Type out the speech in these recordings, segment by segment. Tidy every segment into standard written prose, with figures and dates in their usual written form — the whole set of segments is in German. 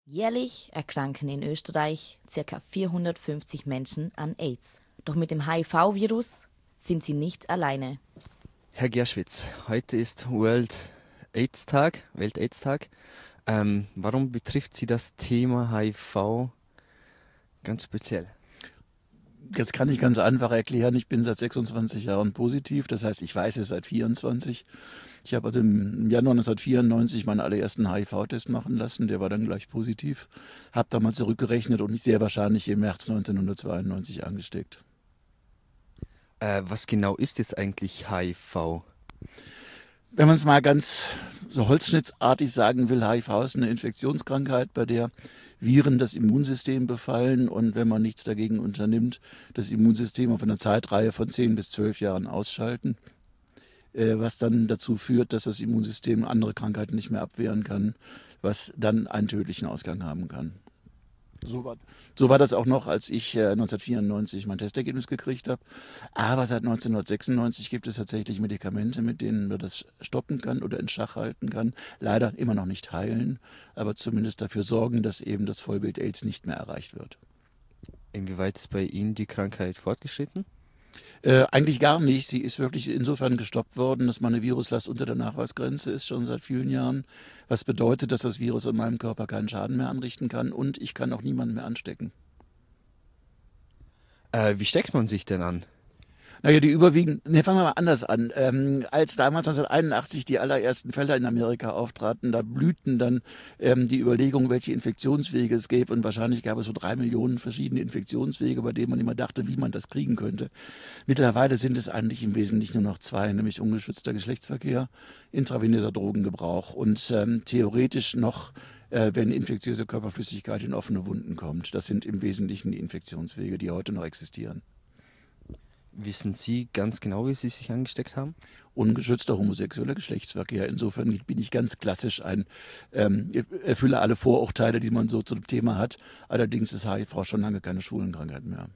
Jährlich erkranken in Österreich ca. 450 Menschen an AIDS. Doch mit dem HIV-Virus sind sie nicht alleine. Herr Gerschwitz, heute ist Welt-AIDS-Tag. Warum betrifft Sie das Thema HIV ganz speziell? Das kann ich ganz einfach erklären. Ich bin seit 26 Jahren positiv, das heißt, ich weiß es seit 24. Ich habe also im Januar 1994 meinen allerersten HIV-Test machen lassen, der war dann gleich positiv. Habe da mal zurückgerechnet und mich sehr wahrscheinlich im März 1992 angesteckt. Was genau ist jetzt eigentlich HIV? Wenn man es mal ganz so holzschnittartig sagen will, HIV ist eine Infektionskrankheit, bei der Viren das Immunsystem befallen und wenn man nichts dagegen unternimmt, das Immunsystem auf einer Zeitreihe von 10 bis 12 Jahren ausschalten, was dann dazu führt, dass das Immunsystem andere Krankheiten nicht mehr abwehren kann, was dann einen tödlichen Ausgang haben kann. So war das auch noch, als ich 1994 mein Testergebnis gekriegt habe. Aber seit 1996 gibt es tatsächlich Medikamente, mit denen man das stoppen kann oder in Schach halten kann. Leider immer noch nicht heilen, aber zumindest dafür sorgen, dass eben das Vollbild AIDS nicht mehr erreicht wird. Inwieweit ist bei Ihnen die Krankheit fortgeschritten? Eigentlich gar nicht. Sie ist wirklich insofern gestoppt worden, dass meine Viruslast unter der Nachweisgrenze ist, schon seit vielen Jahren. Was bedeutet, dass das Virus in meinem Körper keinen Schaden mehr anrichten kann und ich kann auch niemanden mehr anstecken. Wie steckt man sich denn an? Naja, fangen wir mal anders an. Als damals 1981 die allerersten Fälle in Amerika auftraten, da blühten dann die Überlegungen, welche Infektionswege es gäbe. Und wahrscheinlich gab es so 3 Millionen verschiedene Infektionswege, bei denen man immer dachte, wie man das kriegen könnte. Mittlerweile sind es eigentlich im Wesentlichen nur noch 2, nämlich ungeschützter Geschlechtsverkehr, intravenöser Drogengebrauch und theoretisch noch wenn infektiöse Körperflüssigkeit in offene Wunden kommt. Das sind im Wesentlichen die Infektionswege, die heute noch existieren. Wissen Sie ganz genau, wie Sie sich angesteckt haben? Ungeschützter homosexueller Geschlechtsverkehr. Insofern bin ich ganz klassisch erfülle alle Vorurteile, die man so zu dem Thema hat. Allerdings ist HIV schon lange keine Schwulenkrankheit mehr.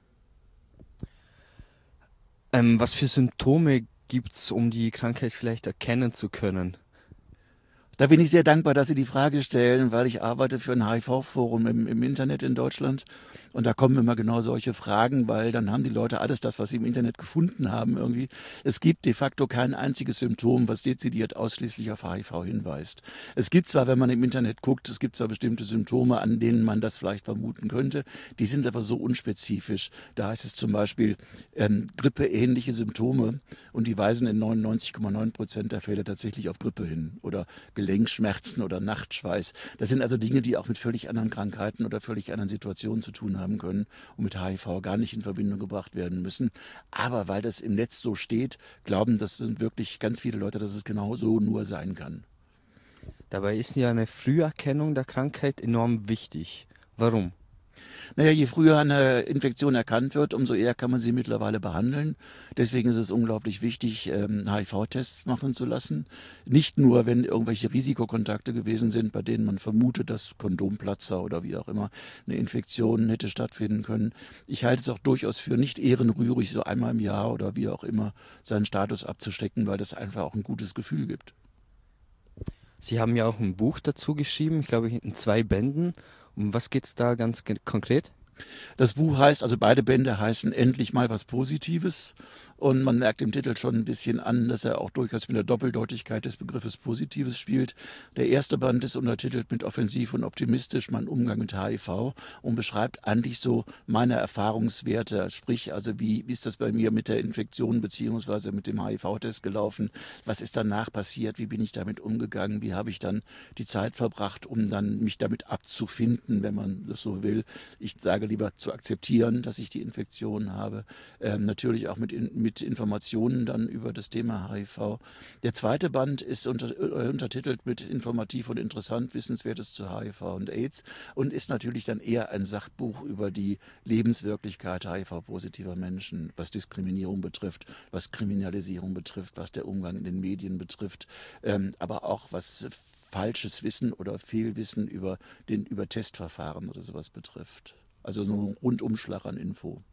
Was für Symptome gibt's, um die Krankheit vielleicht erkennen zu können? Da bin ich sehr dankbar, dass Sie die Frage stellen, weil ich arbeite für ein HIV-Forum im Internet in Deutschland. Und da kommen immer genau solche Fragen, weil dann haben die Leute alles das, was sie im Internet gefunden haben irgendwie. Es gibt de facto kein einziges Symptom, was dezidiert ausschließlich auf HIV hinweist. Es gibt zwar, wenn man im Internet guckt, es gibt zwar bestimmte Symptome, an denen man das vielleicht vermuten könnte, die sind aber so unspezifisch. Da heißt es zum Beispiel grippeähnliche Symptome und die weisen in 99,9% der Fälle tatsächlich auf Grippe hin oder Gelenkschmerzen oder Nachtschweiß. Das sind also Dinge, die auch mit völlig anderen Krankheiten oder völlig anderen Situationen zu tun haben können und mit HIV gar nicht in Verbindung gebracht werden müssen. Aber weil das im Netz so steht, glauben das sind wirklich ganz viele Leute, dass es genau so nur sein kann. Dabei ist ja eine Früherkennung der Krankheit enorm wichtig. Warum? Naja, je früher eine Infektion erkannt wird, umso eher kann man sie mittlerweile behandeln. Deswegen ist es unglaublich wichtig, HIV-Tests machen zu lassen. Nicht nur, wenn irgendwelche Risikokontakte gewesen sind, bei denen man vermutet, dass Kondomplatzer oder wie auch immer eine Infektion hätte stattfinden können. Ich halte es auch durchaus für nicht ehrenrührig, so einmal im Jahr oder wie auch immer seinen Status abzustecken, weil das einfach auch ein gutes Gefühl gibt. Sie haben ja auch ein Buch dazu geschrieben, ich glaube in 2 Bänden. Um was geht's da ganz konkret? Das Buch heißt, also beide Bände heißen Endlich mal was Positives. Und man merkt im Titel schon ein bisschen an, dass er auch durchaus mit der Doppeldeutigkeit des Begriffes Positives spielt. Der erste Band ist untertitelt mit Offensiv und optimistisch mein Umgang mit HIV und beschreibt eigentlich so meine Erfahrungswerte. Sprich, also wie ist das bei mir mit der Infektion beziehungsweise mit dem HIV-Test gelaufen? Was ist danach passiert? Wie bin ich damit umgegangen? Wie habe ich dann die Zeit verbracht, um dann mich damit abzufinden, wenn man das so will? Ich sage lieber zu akzeptieren, dass ich die Infektion habe. Natürlich auch mit Informationen dann über das Thema HIV. Der zweite Band ist untertitelt mit Informativ und interessant, Wissenswertes zu HIV und AIDS und ist natürlich dann eher ein Sachbuch über die Lebenswirklichkeit HIV-positiver Menschen, was Diskriminierung betrifft, was Kriminalisierung betrifft, was der Umgang in den Medien betrifft, aber auch was falsches Wissen oder Fehlwissen über Testverfahren oder sowas betrifft. Also so ein Rundumschlag an Info.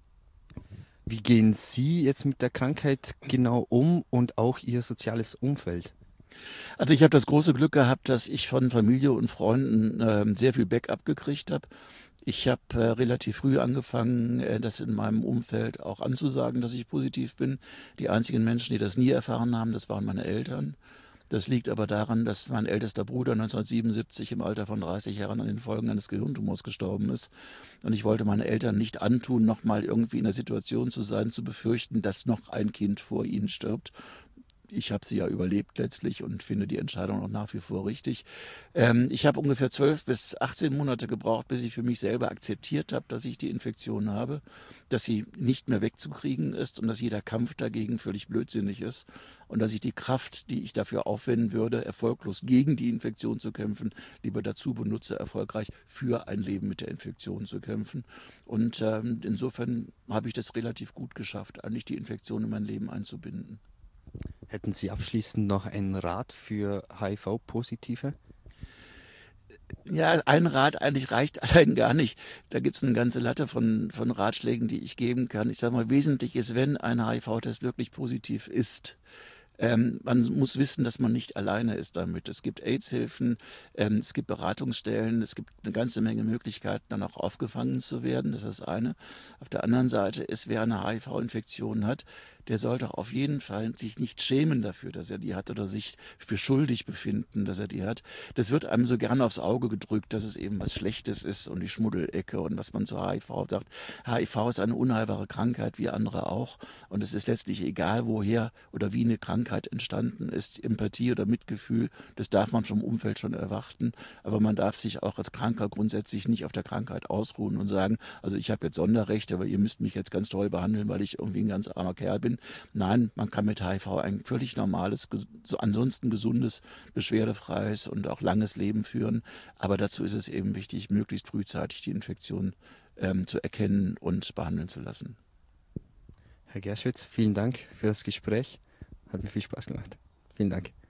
Wie gehen Sie jetzt mit der Krankheit genau um und auch Ihr soziales Umfeld? Also ich habe das große Glück gehabt, dass ich von Familie und Freunden sehr viel Backup gekriegt habe. Ich habe relativ früh angefangen, das in meinem Umfeld auch anzusagen, dass ich positiv bin. Die einzigen Menschen, die das nie erfahren haben, das waren meine Eltern. Das liegt aber daran, dass mein ältester Bruder 1977 im Alter von 30 Jahren an den Folgen eines Gehirntumors gestorben ist. Und ich wollte meinen Eltern nicht antun, nochmal irgendwie in der Situation zu sein, zu befürchten, dass noch ein Kind vor ihnen stirbt. Ich habe sie ja überlebt letztlich und finde die Entscheidung auch nach wie vor richtig. Ich habe ungefähr 12 bis 18 Monate gebraucht, bis ich für mich selber akzeptiert habe, dass ich die Infektion habe, dass sie nicht mehr wegzukriegen ist und dass jeder Kampf dagegen völlig blödsinnig ist und dass ich die Kraft, die ich dafür aufwenden würde, erfolglos gegen die Infektion zu kämpfen, lieber dazu benutze, erfolgreich für ein Leben mit der Infektion zu kämpfen. Und insofern habe ich das relativ gut geschafft, eigentlich die Infektion in mein Leben einzubinden. Hätten Sie abschließend noch einen Rat für HIV-Positive? Ja, ein Rat eigentlich reicht allein gar nicht. Da gibt's eine ganze Latte von Ratschlägen, die ich geben kann. Ich sage mal, wesentlich ist, wenn ein HIV-Test wirklich positiv ist, man muss wissen, dass man nicht alleine ist damit. Es gibt AIDS-Hilfen, es gibt Beratungsstellen, es gibt eine ganze Menge Möglichkeiten, dann auch aufgefangen zu werden. Das ist das eine. Auf der anderen Seite ist, wer eine HIV-Infektion hat, der sollte auf jeden Fall sich nicht schämen dafür, dass er die hat oder sich für schuldig befinden, dass er die hat. Das wird einem so gerne aufs Auge gedrückt, dass es eben was Schlechtes ist und die Schmuddelecke und was man zu HIV sagt. HIV ist eine unheilbare Krankheit, wie andere auch. Und es ist letztlich egal, woher oder wie eine Krankheit entstanden ist. Empathie oder Mitgefühl, das darf man vom Umfeld schon erwarten. Aber man darf sich auch als Kranker grundsätzlich nicht auf der Krankheit ausruhen und sagen, also ich habe jetzt Sonderrechte, aber ihr müsst mich jetzt ganz toll behandeln, weil ich irgendwie ein ganz armer Kerl bin. Nein, man kann mit HIV ein völlig normales, ansonsten gesundes, beschwerdefreies und auch langes Leben führen. Aber dazu ist es eben wichtig, möglichst frühzeitig die Infektion zu erkennen und behandeln zu lassen. Herr Gerschwitz, vielen Dank für das Gespräch. Hat mir viel Spaß gemacht. Vielen Dank.